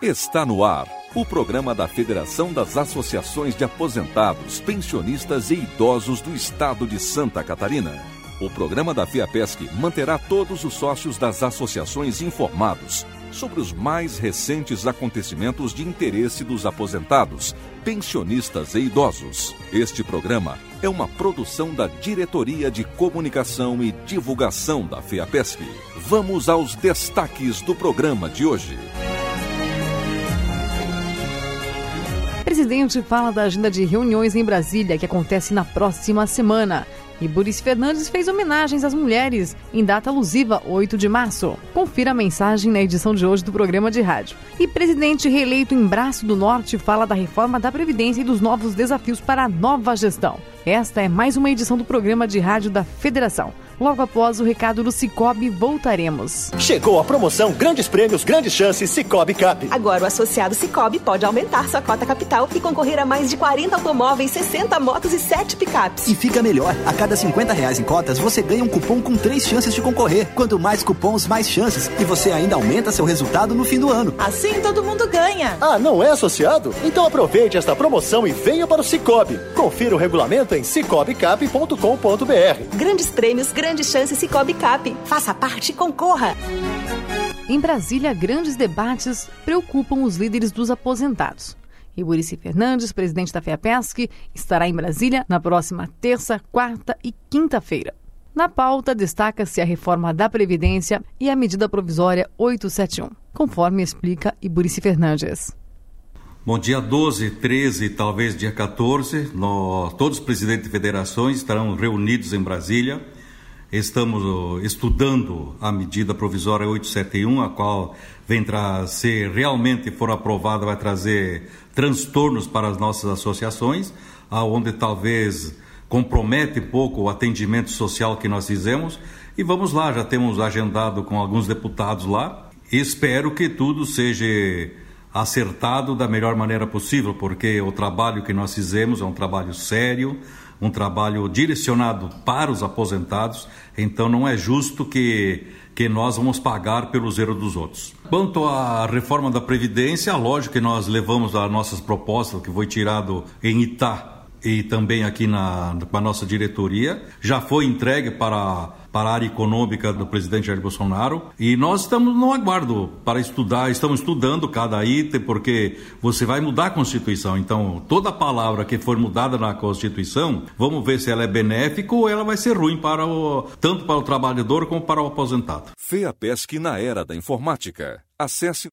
Está no ar o programa da Federação das Associações de Aposentados, Pensionistas e Idosos do Estado de Santa Catarina. O programa da FEAPESC manterá todos os sócios das associações informados sobre os mais recentes acontecimentos de interesse dos aposentados, pensionistas e idosos. Este programa é uma produção da Diretoria de Comunicação e Divulgação da FEAPESC. Vamos aos destaques do programa de hoje. O presidente fala da agenda de reuniões em Brasília, que acontece na próxima semana. E Boris Fernandes fez homenagens às mulheres em data alusiva, 8 de março. Confira a mensagem na edição de hoje do programa de rádio. E presidente reeleito em Braço do Norte fala da reforma da Previdência e dos novos desafios para a nova gestão. Esta é mais uma edição do programa de rádio da Federação. Logo após o recado do Sicoob, voltaremos. Chegou a promoção Grandes Prêmios, Grandes Chances Sicoob Cap. Agora o associado Sicoob pode aumentar sua cota capital e concorrer a mais de 40 automóveis, 60 motos e 7 picapes. E fica melhor, a cada R$50 em cotas, você ganha um cupom com 3 chances de concorrer. Quanto mais cupons, mais chances. E você ainda aumenta seu resultado no fim do ano. Assim todo mundo ganha. Ah, não é associado? Então aproveite esta promoção e venha para o Sicoob. Confira o regulamento em sicobcap.com.br. Grandes Prêmios, Grandes Chances Sicoob Cap. Faça parte e concorra. Em Brasília, grandes debates preocupam os líderes dos aposentados. E Boris Fernandes, presidente da FEAPESC, estará em Brasília na próxima terça, quarta e quinta-feira. Na pauta, destaca-se a reforma da Previdência e a medida provisória 871, conforme explica Boris Fernandes. Bom, dia 12, 13 e talvez dia 14, todos os presidentes de federações estarão reunidos em Brasília. Estamos estudando a medida provisória 871, a qual se realmente for aprovada, vai trazer transtornos para as nossas associações, onde talvez compromete um pouco o atendimento social que nós fizemos. E vamos lá, já temos agendado com alguns deputados lá. Espero que tudo seja acertado da melhor maneira possível, porque o trabalho que nós fizemos é um trabalho sério, um trabalho direcionado para os aposentados, então não é justo que nós vamos pagar pelos erros dos outros. Quanto à reforma da Previdência, lógico que nós levamos as nossas propostas, que foi tirado em Itá e também aqui com a nossa diretoria, já foi entregue para a área econômica do presidente Jair Bolsonaro, e nós estamos no aguardo para estudar, estamos estudando cada item, porque você vai mudar a Constituição, então toda palavra que for mudada na Constituição, vamos ver se ela é benéfica ou ela vai ser ruim tanto para o trabalhador como para o aposentado. FEAPESC na era da informática. Acesse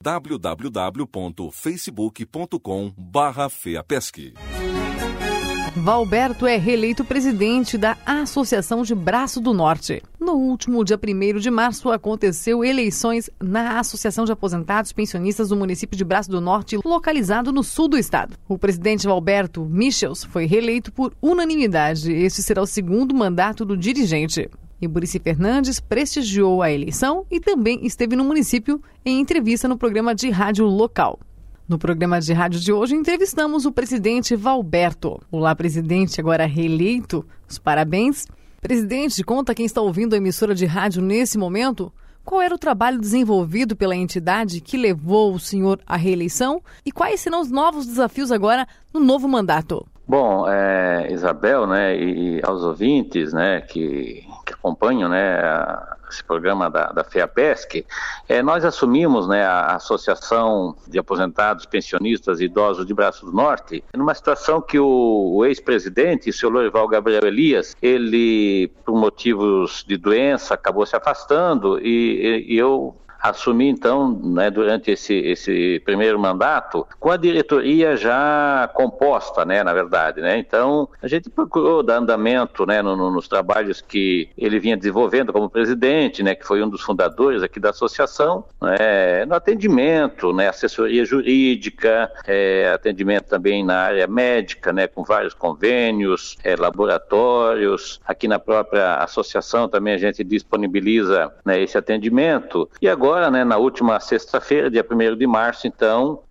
www.facebook.com/FEAPESC. Valberto é reeleito presidente da Associação de Braço do Norte. No último dia 1º de março, aconteceu eleições na Associação de Aposentados Pensionistas do município de Braço do Norte, localizado no sul do estado. O presidente Valberto Michels foi reeleito por unanimidade. Este será o segundo mandato do dirigente. E Boris Fernandes prestigiou a eleição e também esteve no município em entrevista no programa de rádio local. No programa de rádio de hoje, entrevistamos o presidente Valberto. Olá, presidente, agora reeleito. Os parabéns. Presidente, conta quem está ouvindo a emissora de rádio nesse momento. Qual era o trabalho desenvolvido pela entidade que levou o senhor à reeleição? E quais serão os novos desafios agora no novo mandato? Bom, Isabel, e aos ouvintes, que acompanham, esse programa da FEAPESC, nós assumimos, a Associação de Aposentados, Pensionistas e Idosos de Braço do Norte, numa situação que o ex-presidente, o senhor Lorival Gabriel Elias, ele, por motivos de doença, acabou se afastando e eu assumi, então, durante esse primeiro mandato, com a diretoria já composta, na verdade, Então, a gente procurou dar andamento, nos trabalhos que ele vinha desenvolvendo como presidente, que foi um dos fundadores aqui da associação, no atendimento, assessoria jurídica, atendimento também na área médica, com vários convênios, laboratórios. Aqui na própria associação também a gente disponibiliza esse atendimento. E agora, na última sexta-feira, dia 1º de março, então,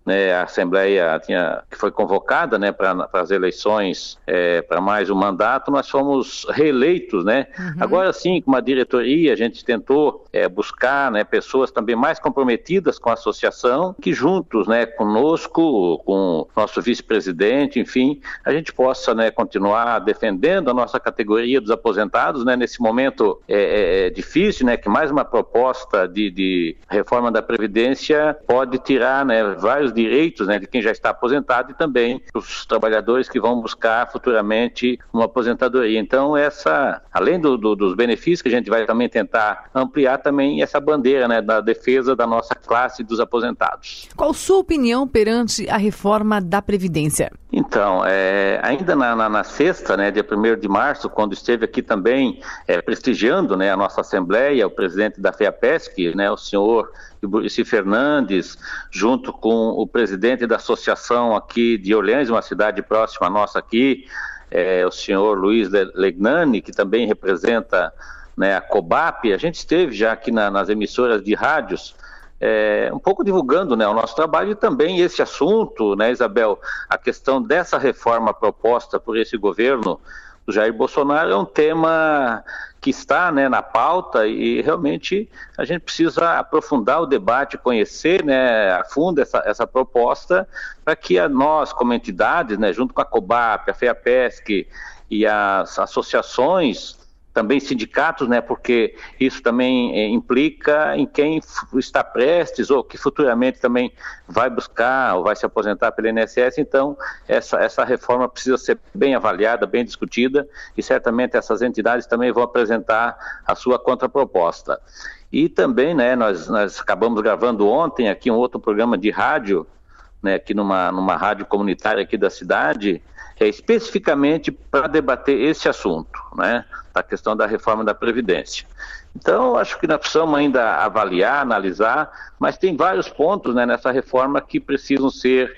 né, a Assembleia que foi convocada, né, para as eleições para mais um mandato, nós fomos reeleitos, né? Agora sim, com uma diretoria, a gente tentou buscar, né, pessoas também mais comprometidas com a associação, que juntos, né, conosco, com o nosso vice-presidente, enfim, a gente possa, né, continuar defendendo a nossa categoria dos aposentados, né? Nesse momento é difícil, né, que mais uma proposta de reforma da Previdência pode tirar, né, vários direitos, né, de quem já está aposentado e também os trabalhadores que vão buscar futuramente uma aposentadoria. Então, além dos benefícios que a gente vai também tentar ampliar também essa bandeira, né, da defesa da nossa classe dos aposentados. Qual sua opinião perante a reforma da Previdência? Então, ainda na sexta, né, dia 1º de março, quando esteve aqui também prestigiando, né, a nossa Assembleia, o presidente da FEAPESC, né, o senhor Iburici Fernandes, junto com o presidente da associação aqui de Orleans, uma cidade próxima à nossa aqui, o senhor Luiz Legnani, que também representa, né, a COBAP. A gente esteve já aqui nas emissoras de rádios, um pouco divulgando, né, o nosso trabalho e também esse assunto, né, Isabel, a questão dessa reforma proposta por esse governo do Jair Bolsonaro é um tema que está, né, na pauta e realmente a gente precisa aprofundar o debate, conhecer, né, a fundo essa proposta para que nós, como entidades, né, junto com a COBAP, a FEAPESC e as associações, também sindicatos, né, porque isso também implica em quem está prestes ou que futuramente também vai buscar ou vai se aposentar pelo INSS. Então, essa reforma precisa ser bem avaliada, bem discutida e certamente essas entidades também vão apresentar a sua contraproposta. E também, né, nós acabamos gravando ontem aqui um outro programa de rádio, né, aqui numa rádio comunitária aqui da cidade, especificamente para debater esse assunto, né, a questão da reforma da Previdência. Então, acho que nós precisamos ainda avaliar, analisar, mas tem vários pontos, né, nessa reforma que precisam ser,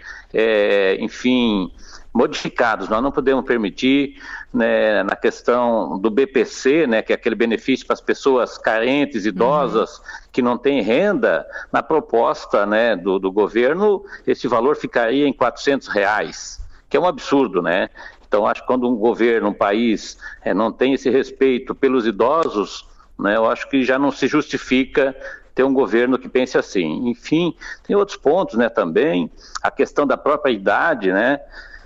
enfim, modificados. Nós não podemos permitir, né, na questão do BPC, né, que é aquele benefício para as pessoas carentes, idosas, que não têm renda, na proposta, né, do governo, esse valor ficaria em R$400, que é um absurdo, né? Então, acho que quando um governo, um país não tem esse respeito pelos idosos, né, eu acho que já não se justifica ter um governo que pense assim. Enfim, tem outros pontos, né, também, a questão da própria idade, né,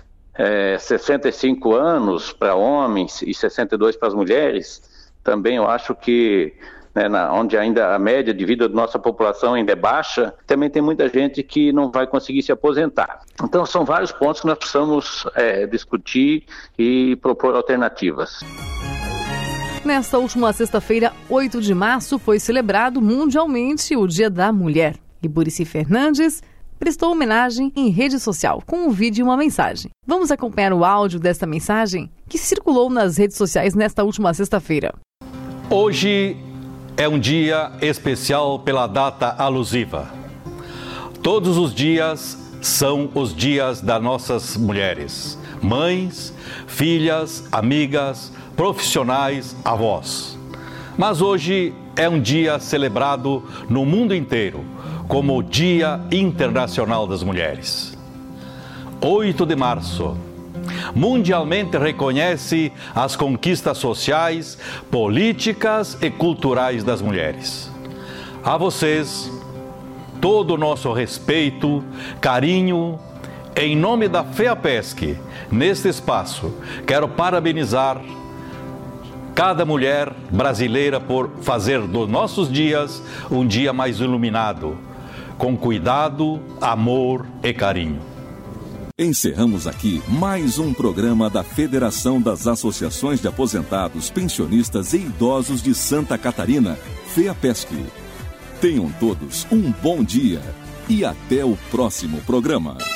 65 anos para homens e 62 para as mulheres, também eu acho que, né, onde ainda a média de vida da nossa população ainda é baixa, também tem muita gente que não vai conseguir se aposentar. Então são vários pontos que nós precisamos discutir e propor alternativas. Nesta última sexta-feira, 8 de março, foi celebrado mundialmente o Dia da Mulher. Iburici Fernandes prestou homenagem em rede social, com um vídeo e uma mensagem. Vamos acompanhar o áudio desta mensagem que circulou nas redes sociais nesta última sexta-feira. Hoje é um dia especial pela data alusiva. Todos os dias são os dias das nossas mulheres, mães, filhas, amigas, profissionais, avós. Mas hoje é um dia celebrado no mundo inteiro como o Dia Internacional das Mulheres. 8 de março. Mundialmente reconhece as conquistas sociais, políticas e culturais das mulheres. A vocês, todo o nosso respeito, carinho. Em nome da FEAPESC, neste espaço, quero parabenizar cada mulher brasileira por fazer dos nossos dias um dia mais iluminado, com cuidado, amor e carinho. Encerramos aqui mais um programa da Federação das Associações de Aposentados, Pensionistas e Idosos de Santa Catarina, FEAPESC. Tenham todos um bom dia e até o próximo programa.